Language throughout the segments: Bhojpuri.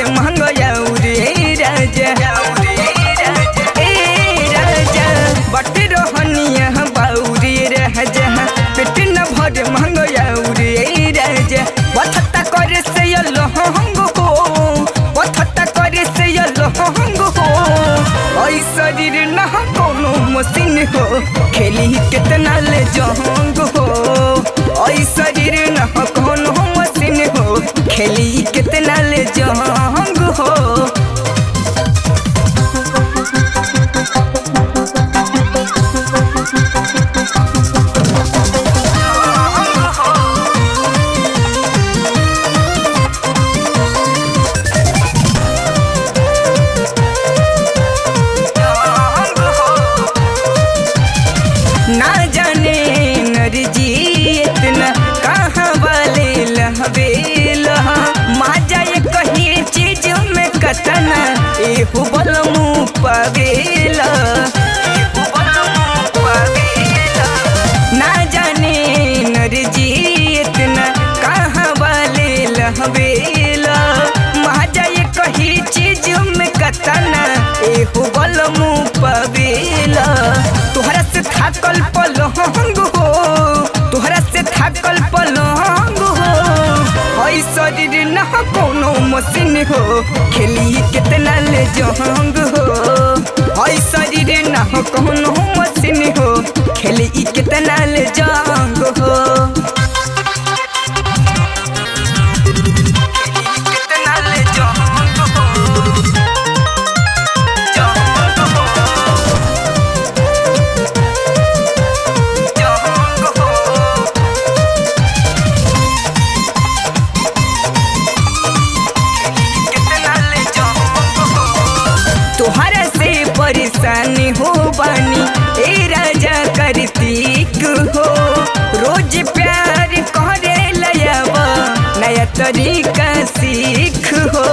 भर महंगाऊ रे राजा बट रहनिया बाउरी राजा पेट न भर महंगाऊ रे राजा बथता करे से लहंग हो बथता करे से लहंग हो ओई शरीर न कोनो मशीन हो खेली कितना ले जहंग हो ओई शरीर न कोनो मशीन हो खेली कितना ले जहंग हो ना जाने नरजी इतना कहाँ वाले लहबेला माँ जाए कहीं चीज में कतना एहु बलमु पावेला ना जाने नरजी इतना कहाँ वाले लहबेला माँ जाए कहीं चीज में कतना एहु बलमु पावेला तोहरा से थाकल पलंग हो तोहरा से थाकल पलंग हो हई शरीर न कोनो मशीन हो खेली कितना ले जहंग हो हई शरीर न कोनो मशीन हो खेली कितना ले जहंग हो कितना ले जहंग हो तोहरा से परेशानी हो बानी ए राजा कार्तिक हो रोज प्यार करे लयावा नया तरीका सीख हो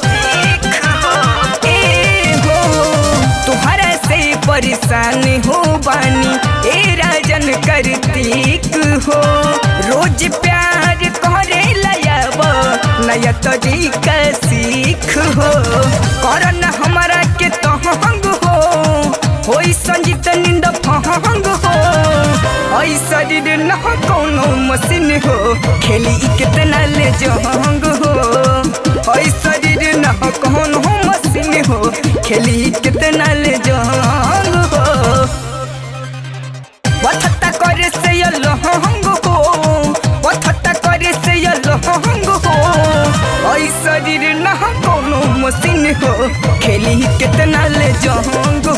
ए हो तोहरा से परेशानी हो बानी ए राजन कार्तिक हो रोज प्यार करे लयावा नया तरीका सीख हो करन हमारा के तहंग हो होई संजीत नींद फहंग हो ओई शरीर न कोनो मशीन हो खेली कितना ले जहंग हो ओई शरीर न कोनो मशीन हो खेली कितना ले जहंग हो बथता करे से लहंग हो बथता करे से लहंग हो ओई शरीर न कोनो मशीन हो खेली कितना ले जहंग